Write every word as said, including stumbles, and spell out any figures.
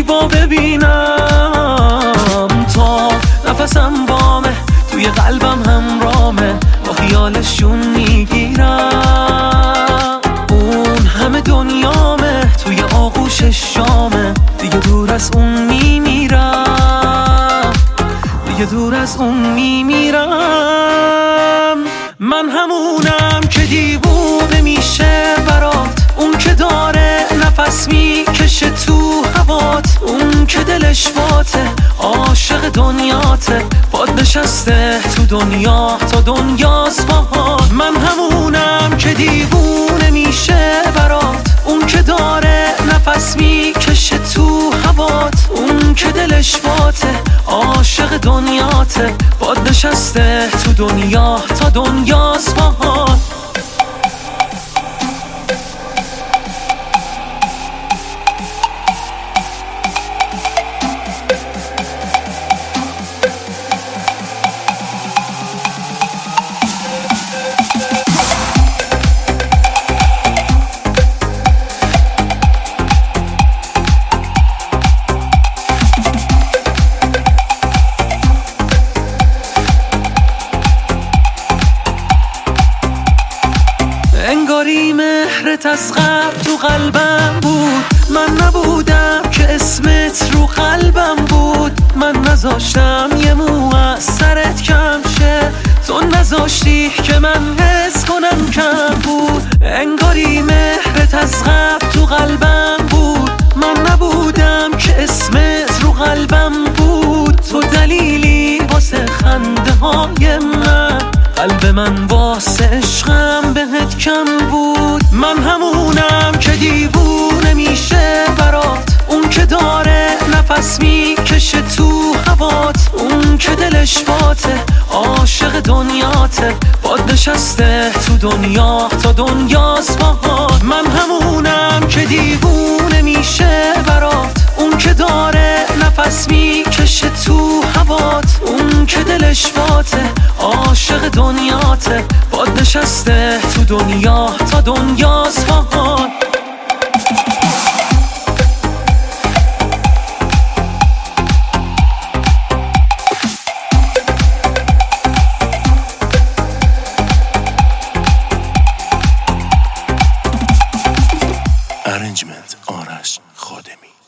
زیبا ببینم، تا نفسم وامه توی قلبم همرامه، با خیالشون میگیرم. اون همه دنیامه توی آغوش شامه، دیگه دور از اون میمیرم، دیگه دور از اون میمیرم. من همونم که دیوونه میشه برات، اون که داره نفس میکشه تو هوات، اون که دلش باته عاشق دنیاته، باد نشسته تو دنیا تا دنیاست باهات. من همونم که دیوونه میشه برات، اون که داره نفس میکشه تو هوات، اون که دلش باته عاشق دنیاته، باد نشسته تو دنیا تا دنیاست باهات. انگاری مهرت از قبل تو قلبم بود، من نبودم که اسمت رو قلبم بود. من نذاشتم یه مو از سرت کم شه، تو نذاشتی که من حس کنم کم بود. انگاری مهرت از قبل تو قلبم بود، من نبودم که اسمت رو قلبم بود. تو دلیلی واسه خنده های من، قلب من واسه عشقم بهت کم بود. من همونم که دیوونه میشه برات، اون که داره نفس میکشه تو هوات، اون که دلش باته عاشق دنیاته، باد نشسته تو دنیا تا دنیاست باهات. من همونم که دیوونه میشه برات، اون که داره نفس میکشه تو هوات، اون که دلش باته عاشق دنیاته، باد نشسته تو دنیا تا دنیاست باهات. Arrangement آرش خادمی.